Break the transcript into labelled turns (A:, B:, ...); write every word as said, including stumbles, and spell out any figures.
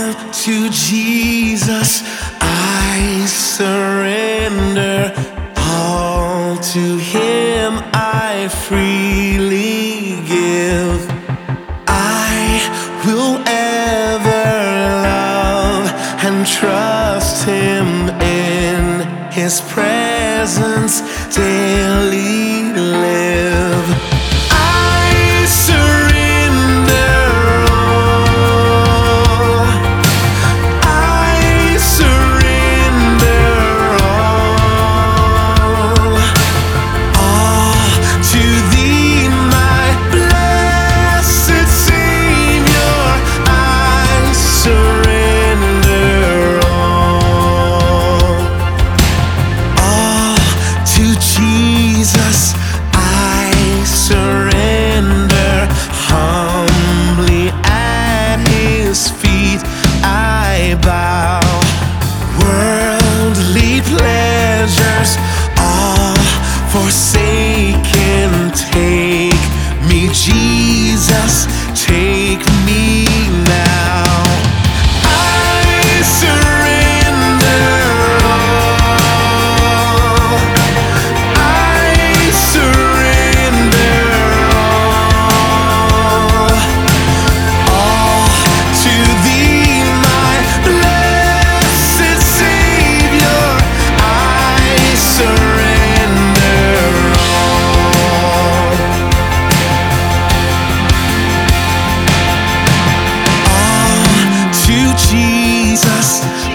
A: To Jesus I surrender, all to Him I freely give. I will ever love and trust Him, in His presence daily live. I surrender all, I surrender all, all to Thee, my blessed Savior. I surrender all, all to Jesus I surrender. Humbly at His feet I bow. Worldly pleasures all forsaken, take me, Jesus, take me now. I surrender all, I surrender all, all to Thee, my blessed Savior. I surrender all, all to Jesus